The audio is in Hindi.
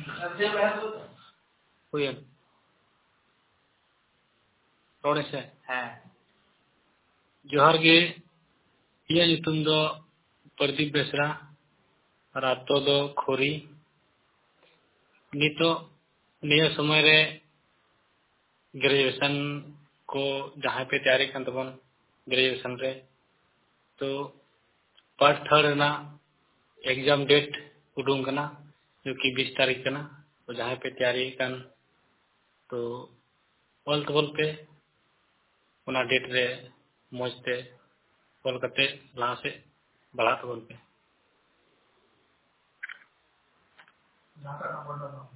हुयन रोड़े से जोहार गे इया ᱧᱩᱛᱩᱢ ᱫᱚ प्रदीप बेसरा और आतो दो खोरी नितो निया समय रे ग्रेजुएशन को जहाँ पे तैयारी कर तबन ग्रेजुएशन रे तो पार्ट थर्ड ना एग्जाम डेट उडूंग कना जो कि 20 तारीख कना तो जहाँ पे तैयारी कर तो ऑल तबल पे उना डेट रे मौजते कॉल करते लहा से बढ़ा तबल पे